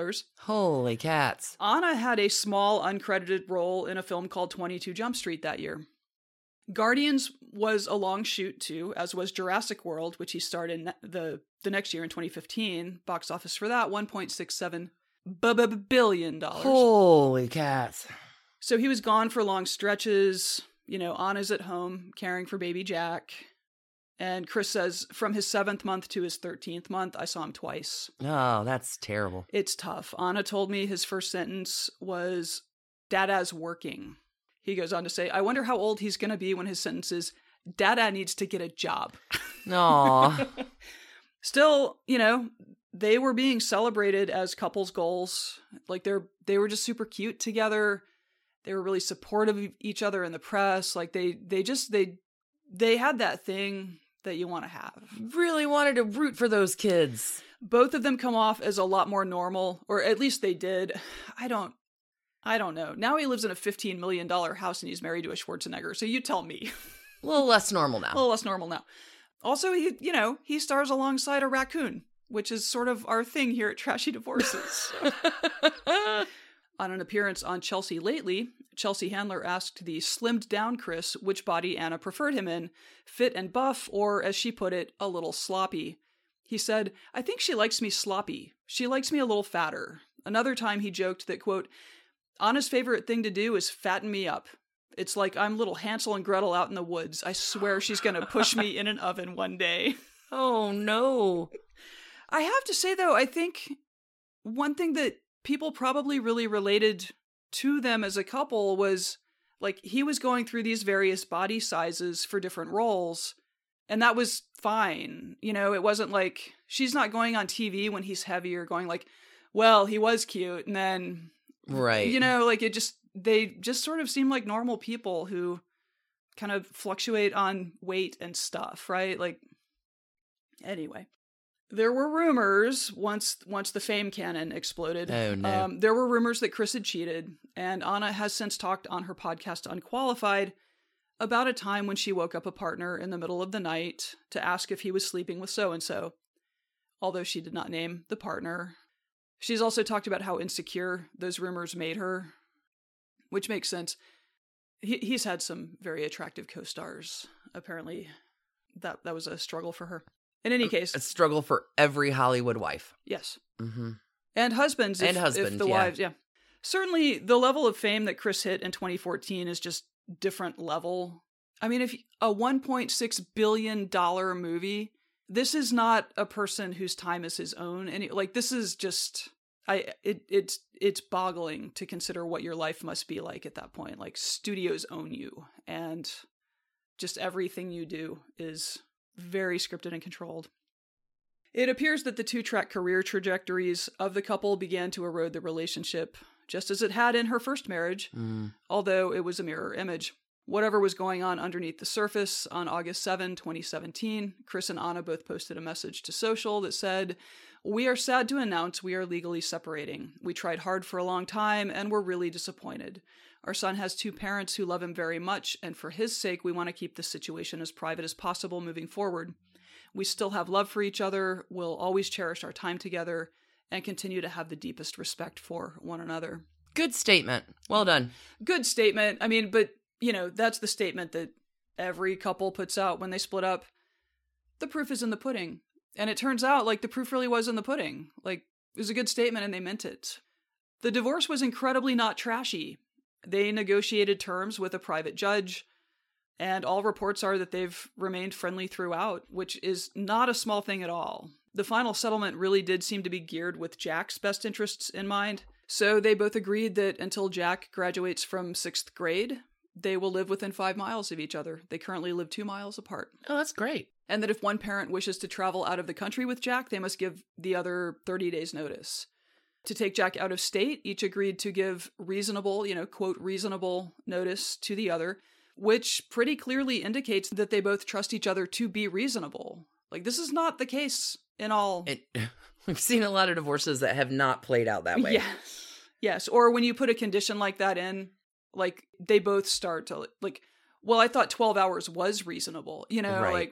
Holy cats. Anna had a small uncredited role in a film called 22 Jump Street that year. Guardians was a long shoot too, as was Jurassic World, which he starred in the next year in 2015. Box office for that, $1.67 billion. Holy cats. So he was gone for long stretches. Anna's at home caring for baby Jack. And Chris says from his 7th month to his 13th month, I saw him twice. Oh, that's terrible. It's tough. Anna told me his first sentence was, "Dada's working." He goes on to say, I wonder how old he's going to be when his sentence is, Dada needs to get a job. Aww. Still, they were being celebrated as couples goals. Like they were just super cute together. They were really supportive of each other in the press. Like they had that thing that you want to have. Really wanted to root for those kids. Both of them come off as a lot more normal, or at least they did. I don't know. Now he lives in a $15 million house and he's married to a Schwarzenegger. So you tell me. A little less normal now. Also, he stars alongside a raccoon, which is sort of our thing here at Trashy Divorces. On an appearance on Chelsea Lately, Chelsea Handler asked the slimmed down Chris which body Anna preferred him in, fit and buff, or as she put it, a little sloppy. He said, I think she likes me sloppy. She likes me a little fatter. Another time he joked that, quote, Anna's favorite thing to do is fatten me up. It's like I'm little Hansel and Gretel out in the woods. I swear she's going to push me in an oven one day. Oh, no. I have to say, though, I think one thing that people probably really related to them as a couple was, like, he was going through these various body sizes for different roles, and that was fine. It wasn't like, she's not going on TV when he's heavier going like, well, he was cute, and then... Right. They just sort of seem like normal people who kind of fluctuate on weight and stuff, right? Like, anyway. There were rumors once the fame cannon exploded. Oh, no. There were rumors that Chris had cheated, and Anna has since talked on her podcast Unqualified about a time when she woke up a partner in the middle of the night to ask if he was sleeping with so-and-so, although she did not name the partner. She's also talked about how insecure those rumors made her, which makes sense. He's had some very attractive co-stars. Apparently, that was a struggle for her. In any case, a struggle for every Hollywood wife. Yes, mm-hmm. And husbands. If the wives, yeah. Certainly, the level of fame that Chris hit in 2014 is just different level. I mean, if a $1.6 billion movie. This is not a person whose time is his own. And this is just, it's boggling to consider what your life must be like at that point. Like, studios own you, and just everything you do is very scripted and controlled. It appears that the 2-track career trajectories of the couple began to erode the relationship, just as it had in her first marriage, although it was a mirror image. Whatever was going on underneath the surface, on August 7, 2017, Chris and Anna both posted a message to social that said, We are sad to announce we are legally separating. We tried hard for a long time and we're really disappointed. Our son has 2 parents who love him very much, and for his sake, we want to keep the situation as private as possible moving forward. We still have love for each other, we'll always cherish our time together, and continue to have the deepest respect for one another. Good statement. Well done. Good statement. I mean, but, that's the statement that every couple puts out when they split up. The proof is in the pudding. And it turns out, the proof really was in the pudding. It was a good statement and they meant it. The divorce was incredibly not trashy. They negotiated terms with a private judge, and all reports are that they've remained friendly throughout, which is not a small thing at all. The final settlement really did seem to be geared with Jack's best interests in mind, so they both agreed that until Jack graduates from 6th grade, they will live within 5 miles of each other. They currently live 2 miles apart. Oh, that's great. And that if one parent wishes to travel out of the country with Jack, they must give the other 30 days notice. To take Jack out of state, each agreed to give reasonable, quote, reasonable notice to the other, which pretty clearly indicates that they both trust each other to be reasonable. This is not the case in all. We've seen a lot of divorces that have not played out that way. Yes. Or when you put a condition like that in, they both start to, well, I thought 12 hours was reasonable, Right.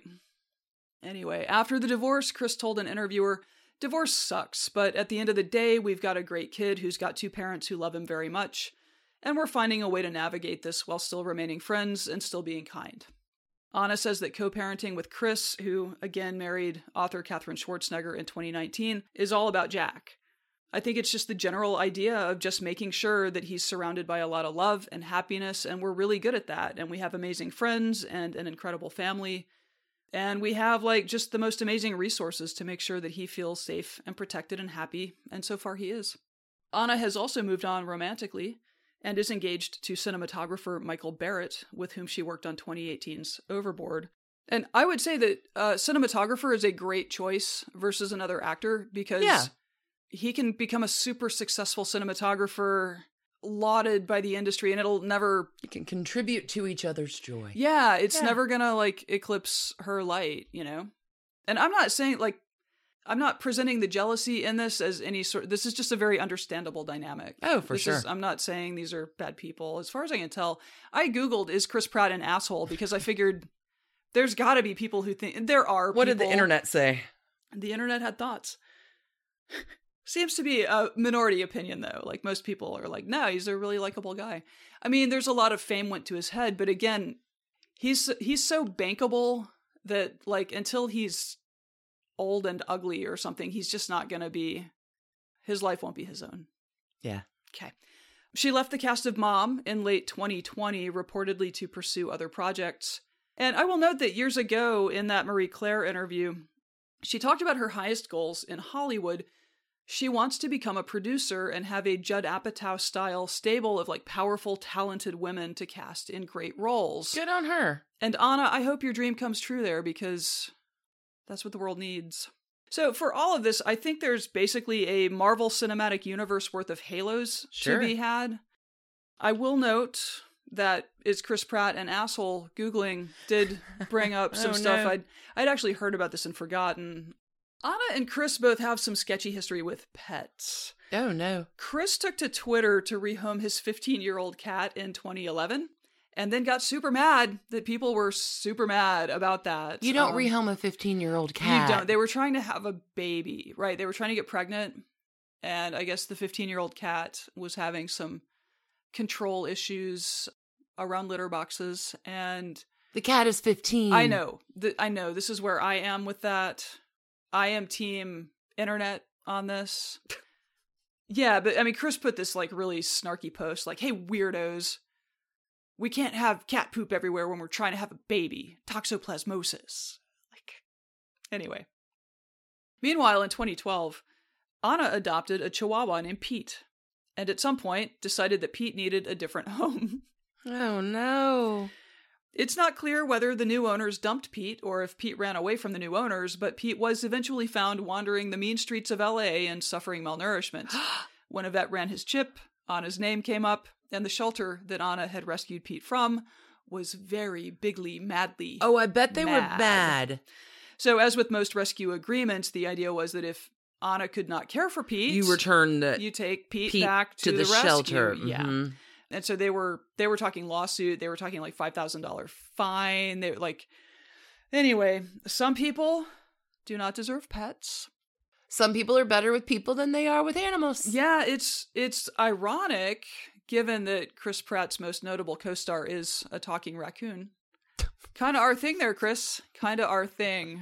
Anyway, after the divorce, Chris told an interviewer, "Divorce sucks, but at the end of the day, we've got a great kid who's got 2 parents who love him very much, and we're finding a way to navigate this while still remaining friends and still being kind." Anna says that co-parenting with Chris, who again married author Katherine Schwarzenegger in 2019, is all about Jack. I think it's just the general idea of just making sure that he's surrounded by a lot of love and happiness, and we're really good at that, and we have amazing friends and an incredible family. And we have just the most amazing resources to make sure that he feels safe and protected and happy, and so far he is. Anna has also moved on romantically and is engaged to cinematographer Michael Barrett, with whom she worked on 2018's Overboard. And I would say that cinematographer is a great choice versus another actor because he can become a super successful cinematographer, lauded by the industry, and it'll never... You can contribute to each other's joy. Yeah, it's never gonna, eclipse her light, And I'm not saying, I'm not presenting the jealousy in this as any sort... This is just a very understandable dynamic. Oh, for sure. I'm not saying these are bad people. As far as I can tell, I Googled, is Chris Pratt an asshole? Because I figured there's gotta be people who think... There are people... What did the internet say? The internet had thoughts. Seems to be a minority opinion, though. Most people are no, he's a really likable guy. I mean, there's a lot of fame went to his head, but again, he's so bankable that, until he's old and ugly or something, he's just not gonna be... His life won't be his own. Yeah. Okay. She left the cast of Mom in late 2020, reportedly to pursue other projects. And I will note that years ago, in that Marie Claire interview, she talked about her highest goals in Hollywood. She wants to become a producer and have a Judd Apatow-style stable of powerful, talented women to cast in great roles. Good on her. And Anna, I hope your dream comes true there, because that's what the world needs. So for all of this, I think there's basically a Marvel Cinematic Universe worth of Halos to be had. I will note that is Chris Pratt an asshole? Googling did bring up some stuff. No. I'd actually heard about this and forgotten. Anna and Chris both have some sketchy history with pets. Oh, no. Chris took to Twitter to rehome his 15-year-old cat in 2011, and then got super mad that people were super mad about that. You don't rehome a 15-year-old cat. You don't. They were trying to have a baby, right? They were trying to get pregnant, and I guess the 15-year-old cat was having some control issues around litter boxes, and... The cat is 15. I know. This is where I am with that. I am team internet on this. Yeah, but I mean, Chris put this really snarky post, hey, weirdos, we can't have cat poop everywhere when we're trying to have a baby. Toxoplasmosis. Anyway. Meanwhile, in 2012, Anna adopted a Chihuahua named Pete, and at some point decided that Pete needed a different home. Oh, no. It's not clear whether the new owners dumped Pete or if Pete ran away from the new owners, but Pete was eventually found wandering the mean streets of LA and suffering malnourishment. When a vet ran his chip, Anna's name came up, and the shelter that Anna had rescued Pete from was very bigly, madly Oh, I bet they were mad. So as with most rescue agreements, the idea was that if Anna could not care for Pete, you take Pete back to the shelter. Rescue. Yeah. Mm-hmm. And so they were talking lawsuit. They were talking like $5,000 fine. They like, anyway, some people do not deserve pets. Some people are better with people than they are with animals. Yeah, it's ironic given that Chris Pratt's most notable co-star is a talking raccoon. Kind of our thing there, Chris. Kind of our thing.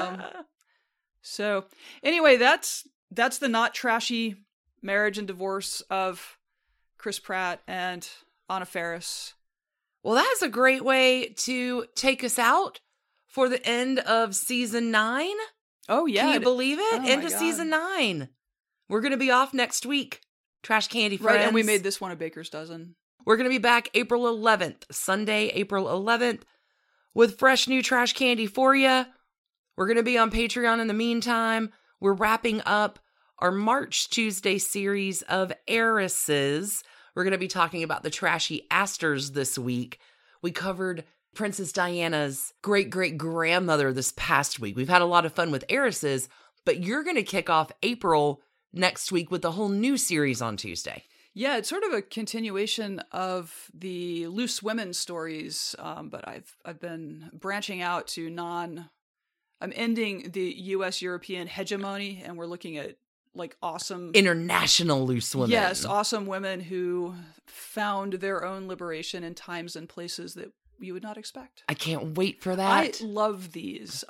So anyway, that's the not trashy marriage and divorce of Chris Pratt and Anna Faris. Well, that's a great way to take us out for the end of season 9. Oh, yeah. Can you believe it? End of season 9. We're going to be off next week. Trash Candy friends. Right, and we made this one a baker's dozen. We're going to be back April 11th, Sunday, April 11th, with fresh new Trash Candy for you. We're going to be on Patreon in the meantime. We're wrapping up our March Tuesday series of heiresses. We're going to be talking about the trashy Astors this week. We covered Princess Diana's great-great-grandmother this past week. We've had a lot of fun with heiresses, but you're going to kick off April next week with a whole new series on Tuesday. Yeah, it's sort of a continuation of the loose women stories, but I've been branching out to I'm ending the U.S.-European hegemony, and we're looking at like awesome international loose women. Yes, awesome women who found their own liberation in times and places that you would not expect. I can't wait for that. I love these.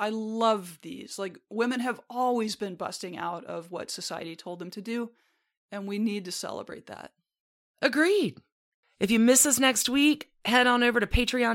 Like, women have always been busting out of what society told them to do, and we need to celebrate that. Agreed. If you miss us next week, head on over to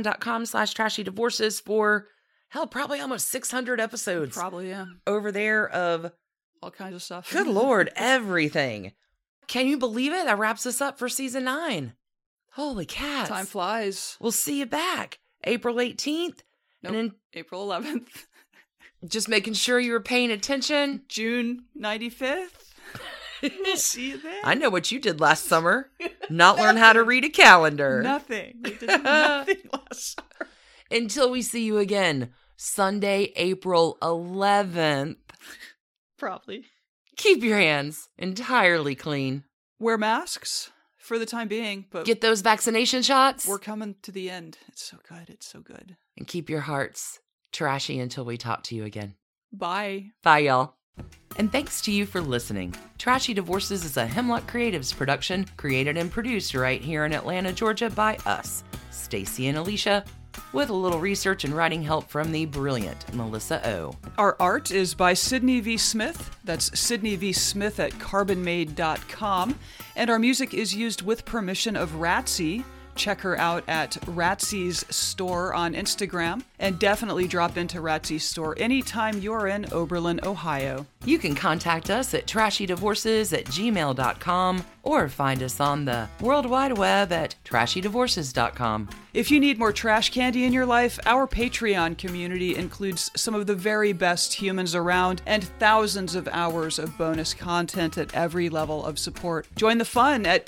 patreon.com/trashydivorces for, probably almost 600 episodes. Probably, yeah. Over there of all kinds of stuff. Good Lord, everything. Can you believe it? That wraps us up for season 9. Holy cats. Time flies. We'll see you back April 18th. Nope, and then April 11th. Just making sure you were paying attention. June 95th. We'll see you then. I know what you did last summer. Not learn how to read a calendar. Nothing. We did nothing last summer. Until we see you again, Sunday, April 11th. Probably. Keep your hands entirely clean. Wear masks for the time being, but get those vaccination shots. We're coming to the end. It's so good. It's so good. And keep your hearts trashy until we talk to you again. Bye. Bye, y'all. And thanks to you for listening. Trashy Divorces is a Hemlock Creatives production, created and produced right here in Atlanta, Georgia by us, Stacy and Alicia, with a little research and writing help from the brilliant Melissa O. Our art is by Sydney V. Smith. That's Sydney V. Smith at carbonmade.com. And our music is used with permission of Ratsy. Check her out at Ratsy's store on Instagram, and definitely drop into Ratsy's store anytime you're in Oberlin, Ohio. You can contact us at trashydivorces@gmail.com or find us on the World Wide Web at trashydivorces.com. If you need more trash candy in your life, our Patreon community includes some of the very best humans around and thousands of hours of bonus content at every level of support. Join the fun at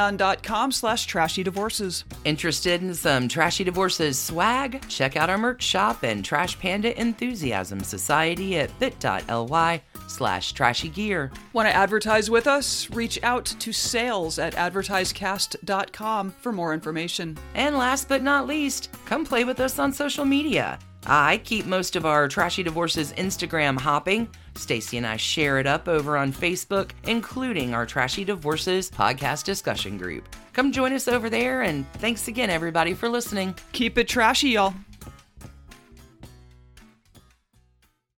patreon.com/trashydivorces. Interested in some Trashy Divorces swag? Check out our merch shop and Trash Panda Enthusiasm Society at bit.ly/trashygear. Want to advertise with us? Reach out to sales@advertisecast.com for more information. And last but not least, come play with us on social media. I keep most of our Trashy Divorces Instagram hopping. Stacy and I share it up over on Facebook, including our Trashy Divorces podcast discussion group. Come join us over there, and thanks again, everybody, for listening. Keep it trashy, y'all.